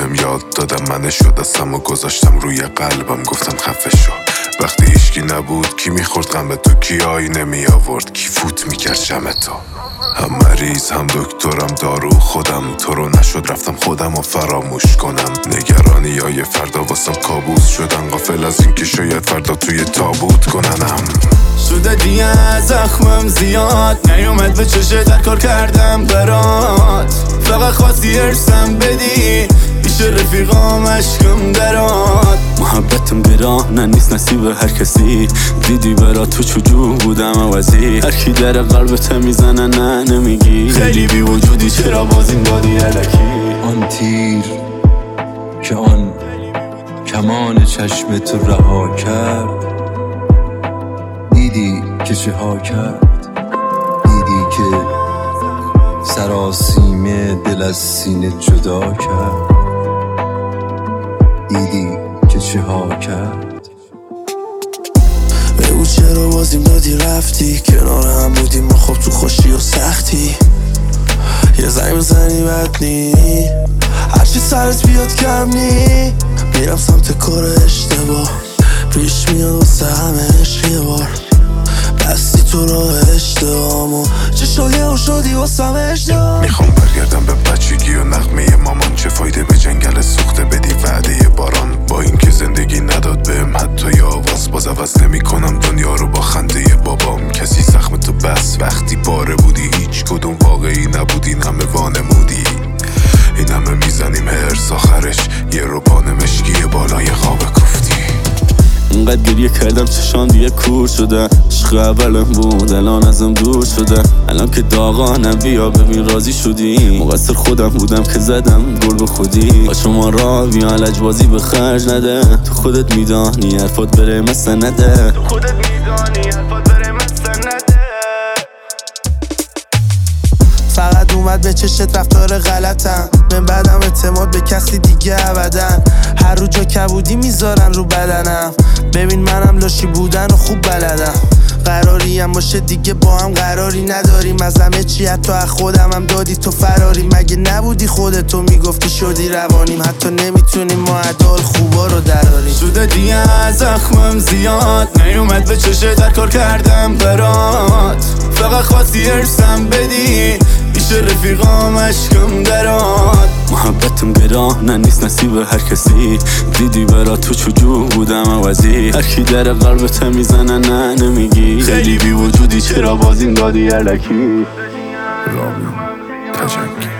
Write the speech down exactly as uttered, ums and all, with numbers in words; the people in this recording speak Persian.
بهم یاد دادم منه شد دستم و گذاشتم روی قلبم گفتم خفه شو. وقتی هیچکی نبود کی میخورد غم تو، کی آینه می آورد، کی فوت میکرد شم تو. هم مریض هم دکترم دارو خودم، تو رو نشد رفتم خودم و فراموش کنم. نگرانی های فردا واسم کابوس شدن، غافل از این که شاید فردا توی تابوت کننم. شده دیگه زخمم زیاد نیومد به چشه در کار کردم برات، فقط خواستی ارسم بدی پیش رفیقام عشقم درات. محبتم گرانه نیست نصیب هر کسی، دیدی برا تو چجور بودم عوضی. هر کی در قلبت میزنه نه نمیگی، خیلی بی وجودی چرا باز این بادی علکی. آن تیر که آن کمان چشم تو رها کرد، دیدی که چه ها کرد، دیدی که سراسیمه دل از سینه جدا کرد، دیدی که چه ها کرد. بگو چرا بازیم دادی رفتی، کنار هم بودیم ما خب تو خوشی و سختی. یه زنگ بزنی بد نی، هرچی سرت بیاد کم نی. میرم سمت کار اشتباه، پیش میاد واسه همه عشق یه بار. بستی تو راه اشتباهمو، چه شدی و شدی واسه همه اشتباه. میخوام برگردم به بچگی و نغمه مامان، چه فایده به جنگل سوخته بدی وعده باران. با اینکه زندگی نداد بهم حتی آواز، باز عوض نمی کنم دنیا رو با خنده بابام. کسی زخم تو بس وقتی باره بودی، هیچ کدوم واقعی نبودی، این همه وانمودی. این همه میزنیم هرس آخرش یه روبان مشکی بالای خواب کوفتی. اینقدر گریه کردم چشان دیگه کور شده، عشق اولم بود الان ازم دور شده. الان که داغانم بیا ببین راضی شدی، مقصر خودم بودم که زدم گل به خودی. با شما را بیا لجبازی به خرج نده، تو خودت میدانی حرفات بره مثل نده، تو خودت میدانی حرفات بره مثل نده. فقط اومد به چشت رفتار غلطم، من بعدم اعتماد به کسی دیگه ابدن. هر رو جا کبودی میذارن رو بدنم، ببین منم لاشی بودن و خوب بلدم. قراری هم باشه دیگه با هم قراری نداریم، از همه چی حتی از خودم هم دادی تو فراری. مگه نبودی خودتو میگفتی شدی روانیم، حتی نمیتونیم ما عدال خوبا رو دراریم. شده دیگه زخمم زیاد نیومد به چشه در کار کردم برات، فقط خواستی ارسم بدی پیش رفیقام عشقم درات. محبتم گرانه نیست نصیب هر کسی، دیدی برا تو چجور بودم عوضی. هر کی در قلبت میزنه نه نمیگی، خیلی بی وجودی چرا باز این دادی علکی. رامین تجنگی.